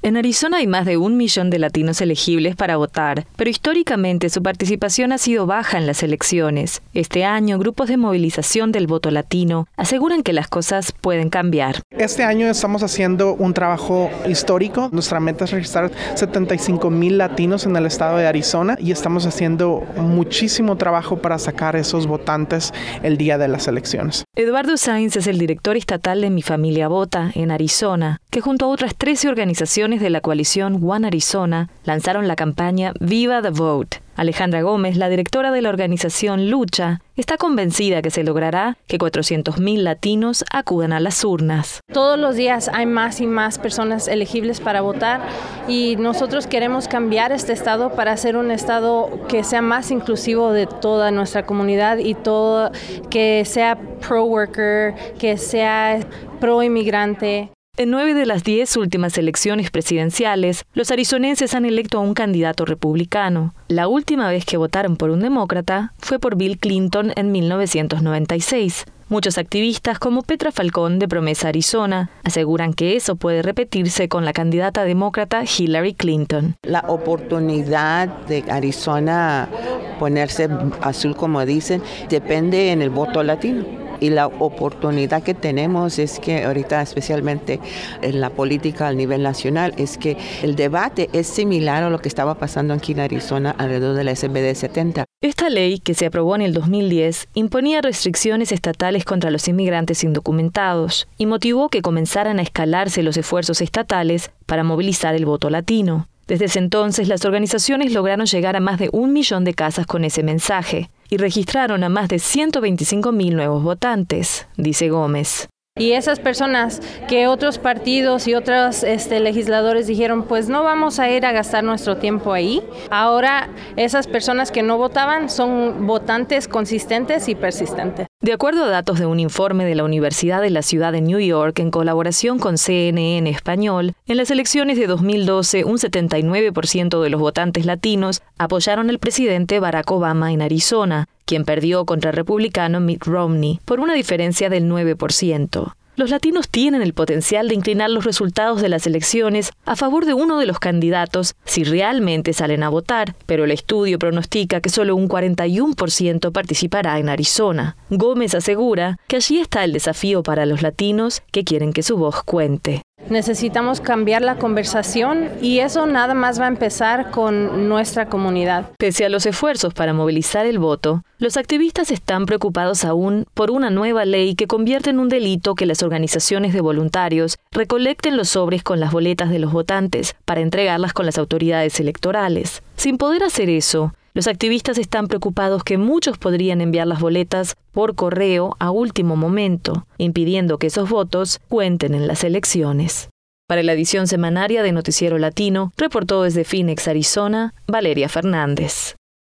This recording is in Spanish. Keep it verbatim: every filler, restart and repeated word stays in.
En Arizona hay más de un millón de latinos elegibles para votar, pero históricamente su participación ha sido baja en las elecciones. Este año, grupos de movilización del voto latino aseguran que las cosas pueden cambiar. Este año estamos haciendo un trabajo histórico. Nuestra meta es registrar setenta y cinco mil latinos en el estado de Arizona y estamos haciendo muchísimo trabajo para sacar esos votantes el día de las elecciones. Eduardo Sainz es el director estatal de Mi Familia Vota en Arizona, que junto a otras trece organizaciones de la coalición One Arizona lanzaron la campaña Viva the Vote. Alejandra Gómez, la directora de la organización Lucha, está convencida que se logrará que cuatrocientos mil latinos acudan a las urnas. Todos los días hay más y más personas elegibles para votar y nosotros queremos cambiar este estado para hacer un estado que sea más inclusivo de toda nuestra comunidad y todo, que sea pro-worker, que sea pro-inmigrante. En nueve de las diez últimas elecciones presidenciales, los arizonenses han electo a un candidato republicano. La última vez que votaron por un demócrata fue por Bill Clinton en mil novecientos noventa y seis. Muchos activistas, como Petra Falcón de Promesa Arizona, aseguran que eso puede repetirse con la candidata demócrata Hillary Clinton. La oportunidad de Arizona ponerse azul, como dicen, depende en el voto latino. Y la oportunidad que tenemos es que ahorita, especialmente en la política a nivel nacional, es que el debate es similar a lo que estaba pasando aquí en Arizona alrededor de la S B D setenta. Esta ley, que se aprobó en el dos mil diez, imponía restricciones estatales contra los inmigrantes indocumentados y motivó que comenzaran a escalarse los esfuerzos estatales para movilizar el voto latino. Desde ese entonces, las organizaciones lograron llegar a más de un millón de casas con ese mensaje y registraron a más de ciento veinticinco mil nuevos votantes, dice Gómez. Y esas personas que otros partidos y otros este, legisladores dijeron, pues no vamos a ir a gastar nuestro tiempo ahí. Ahora esas personas que no votaban son votantes consistentes y persistentes. De acuerdo a datos de un informe de la Universidad de la Ciudad de New York en colaboración con C N N Español, en las elecciones de dos mil doce, un setenta y nueve por ciento de los votantes latinos apoyaron al presidente Barack Obama en Arizona, quien perdió contra el republicano Mitt Romney por una diferencia del nueve por ciento. Los latinos tienen el potencial de inclinar los resultados de las elecciones a favor de uno de los candidatos si realmente salen a votar, pero el estudio pronostica que solo un cuarenta y uno por ciento participará en Arizona. Gómez asegura que allí está el desafío para los latinos que quieren que su voz cuente. Necesitamos cambiar la conversación y eso nada más va a empezar con nuestra comunidad. Pese a los esfuerzos para movilizar el voto, los activistas están preocupados aún por una nueva ley que convierte en un delito que las organizaciones de voluntarios recolecten los sobres con las boletas de los votantes para entregarlas con las autoridades electorales. Sin poder hacer eso, los activistas están preocupados que muchos podrían enviar las boletas por correo a último momento, impidiendo que esos votos cuenten en las elecciones. Para la edición semanaria de Noticiero Latino, reportó desde Phoenix, Arizona, Valeria Fernández.